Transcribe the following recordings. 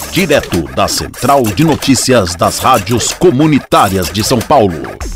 direto da Central de Notícias das Rádios Comunitárias de São Paulo.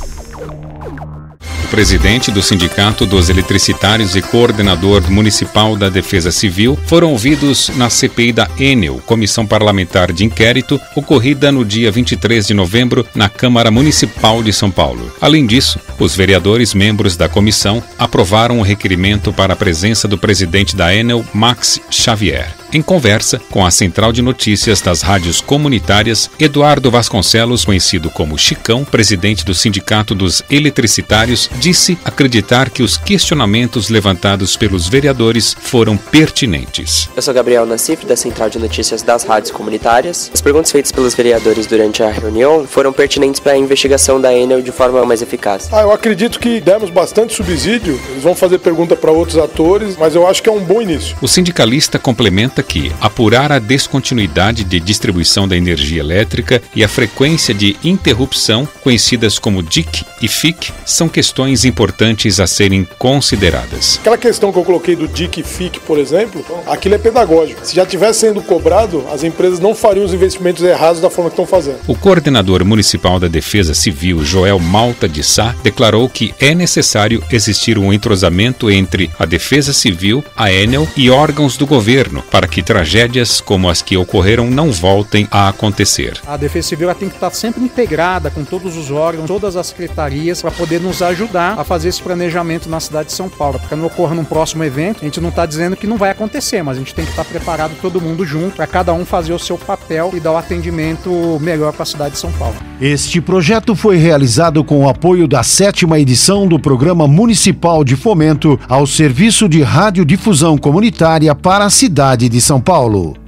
O presidente do Sindicato dos Eletricitários e coordenador municipal da Defesa Civil foram ouvidos na CPI da Enel, Comissão Parlamentar de Inquérito, ocorrida no dia 23 de novembro na Câmara Municipal de São Paulo. Além disso, os vereadores membros da comissão aprovaram um requerimento para a presença do presidente da Enel, Max Xavier. Em conversa com a Central de Notícias das Rádios Comunitárias, Eduardo Vasconcelos, conhecido como Chicão, presidente do Sindicato dos Eletricitários, disse acreditar que os questionamentos levantados pelos vereadores foram pertinentes. Eu sou Gabriel Nassif, da Central de Notícias das Rádios Comunitárias. As perguntas feitas pelos vereadores durante a reunião foram pertinentes para a investigação da Enel de forma mais eficaz. Eu acredito que demos bastante subsídio, eles vão fazer pergunta para outros atores, mas eu acho que é um bom início. O sindicalista complementa que apurar a descontinuidade de distribuição da energia elétrica e a frequência de interrupção, conhecidas como DIC e FIC, são questões importantes a serem consideradas. Aquela questão que eu coloquei do DIC e FIC, por exemplo, aquilo é pedagógico. Se já estivesse sendo cobrado, as empresas não fariam os investimentos errados da forma que estão fazendo. O coordenador municipal da Defesa Civil, Joel Malta de Sá, declarou que é necessário existir um entrosamento entre a Defesa Civil, a Enel e órgãos do governo para que tragédias como as que ocorreram não voltem a acontecer. A Defesa Civil tem que estar sempre integrada com todos os órgãos, todas as secretarias, para poder nos ajudar a fazer esse planejamento na cidade de São Paulo. Porque não ocorra num próximo evento, a gente não está dizendo que não vai acontecer, mas a gente tem que estar preparado todo mundo junto, para cada um fazer o seu papel e dar o atendimento melhor para a cidade de São Paulo. Este projeto foi realizado com o apoio da 7ª edição do Programa Municipal de Fomento ao Serviço de Radiodifusão Comunitária para a cidade de São Paulo.